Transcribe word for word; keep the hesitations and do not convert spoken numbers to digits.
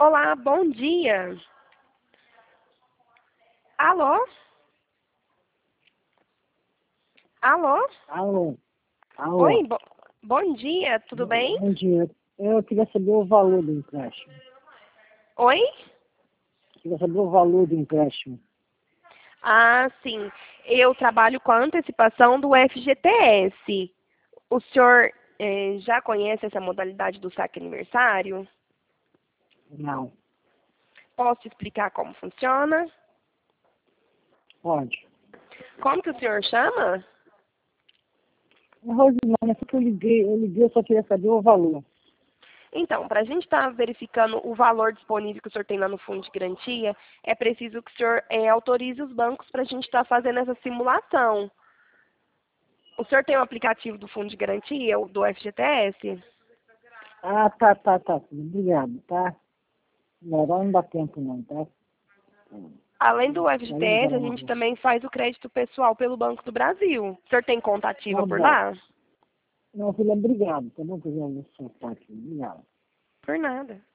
Olá, bom dia. Alô? Alô? Alô, alô, Oi, bo bom dia, tudo bem? bom dia. Eu queria saber o valor do empréstimo. Oi? Queria saber o valor do empréstimo. Ah, sim. Eu trabalho com a antecipação do F G T S. O senhor eh, já conhece essa modalidade do saque aniversário? Não, Posso explicar como funciona? pode. Como que o senhor chama? É Rosimar, só que eu liguei, eu liguei, eu só queria saber o valor. Então, para a gente estar verificando o valor disponível que o senhor tem lá no fundo de garantia, é preciso que o senhor eh, autorize os bancos para a gente estar fazendo essa simulação. O senhor tem o aplicativo do fundo de garantia, o do F G T S? Ah, tá, tá, tá. Obrigado, tá? Não, agora não dá tempo não, tá? Além do Tá F G T S, a gente ligado. também faz o crédito pessoal pelo Banco do Brasil. O senhor tem conta ativa Tá por bom. lá? Não, filha, obrigado. Tá bom que eu já vou soltar aqui. Obrigado. Por nada.